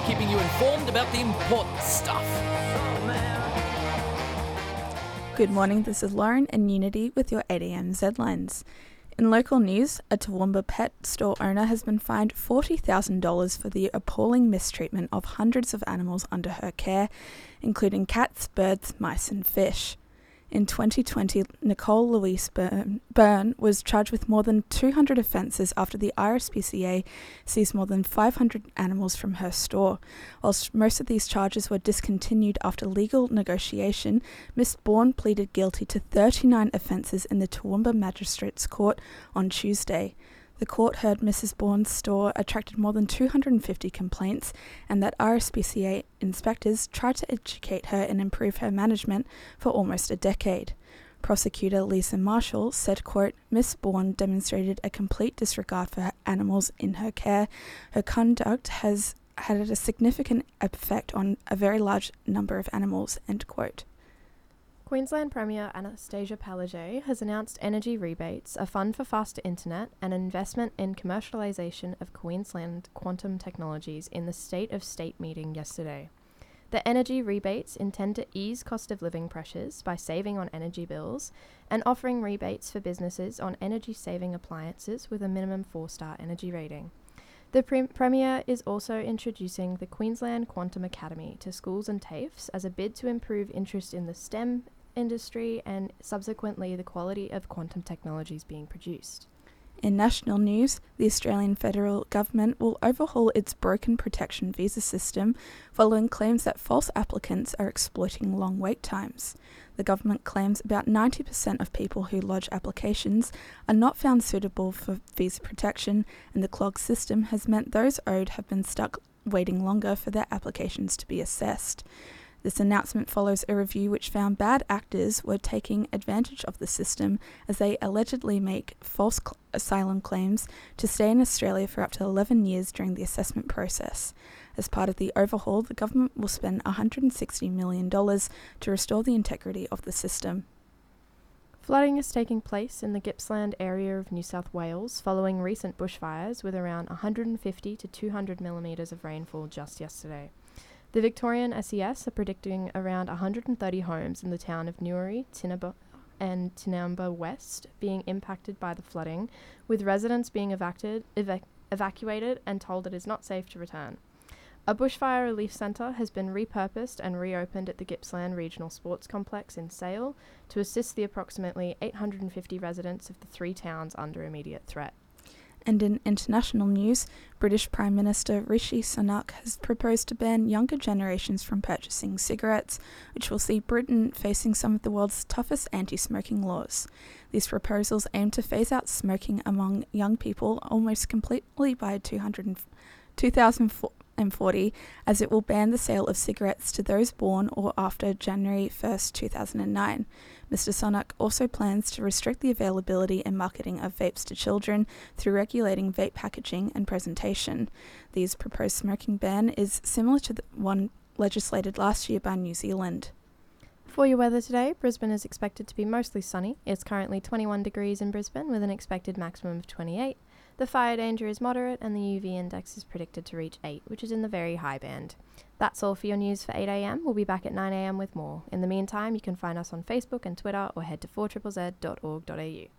keeping you informed about the important stuff. Good morning, this is Lauren and Unity with your 8am headlines. In local news, a Toowoomba pet store owner has been fined $40,000 for the appalling mistreatment of hundreds of animals under her care, including cats, birds, mice and fish. In 2020, Nicole Louise Byrne was charged with more than 200 offences after the RSPCA seized more than 500 animals from her store. Whilst most of these charges were discontinued after legal negotiation, Miss Bourne pleaded guilty to 39 offences in the Toowoomba Magistrates Court on Tuesday. The court heard Mrs. Bourne's store attracted more than 250 complaints and that RSPCA inspectors tried to educate her and improve her management for almost a decade. Prosecutor Lisa Marshall said, quote, Miss Bourne demonstrated a complete disregard for her animals in her care. Her conduct has had a significant effect on a very large number of animals, end quote. Queensland Premier Anastasia Palaszczuk has announced energy rebates, a fund for faster internet, and an investment in commercialisation of Queensland quantum technologies in the State of State meeting yesterday. The energy rebates intend to ease cost of living pressures by saving on energy bills and offering rebates for businesses on energy-saving appliances with a minimum 4-star energy rating. The Premier is also introducing the Queensland Quantum Academy to schools and TAFEs as a bid to improve interest in the STEM industry and subsequently the quality of quantum technologies being produced. In national news, the Australian federal government will overhaul its broken protection visa system following claims that false applicants are exploiting long wait times. The government claims about 90% of people who lodge applications are not found suitable for visa protection, and the clogged system has meant those owed have been stuck waiting longer for their applications to be assessed. This announcement follows a review which found bad actors were taking advantage of the system as they allegedly make false asylum claims to stay in Australia for up to 11 years during the assessment process. As part of the overhaul, the government will spend $160 million to restore the integrity of the system. Flooding is taking place in the Gippsland area of New South Wales following recent bushfires with around 150 to 200 millimetres of rainfall just yesterday. The Victorian SES are predicting around 130 homes in the town of Newry, Tinaba and Tinamba West being impacted by the flooding, with residents being evacuated and told it is not safe to return. A bushfire relief centre has been repurposed and reopened at the Gippsland Regional Sports Complex in Sale to assist the approximately 850 residents of the 3 towns under immediate threat. And in international news, British Prime Minister Rishi Sunak has proposed to ban younger generations from purchasing cigarettes, which will see Britain facing some of the world's toughest anti-smoking laws. These proposals aim to phase out smoking among young people almost completely by 2040, as it will ban the sale of cigarettes to those born or after January 1st, 2009. Mr. Sunak also plans to restrict the availability and marketing of vapes to children through regulating vape packaging and presentation. This proposed smoking ban is similar to the one legislated last year by New Zealand. For your weather today, Brisbane is expected to be mostly sunny. It's currently 21 degrees in Brisbane with an expected maximum of 28. The fire danger is moderate and the UV index is predicted to reach 8, which is in the very high band. That's all for your news for 8am. We'll be back at 9am with more. In the meantime, you can find us on Facebook and Twitter or head to 4ZZZ.org.au.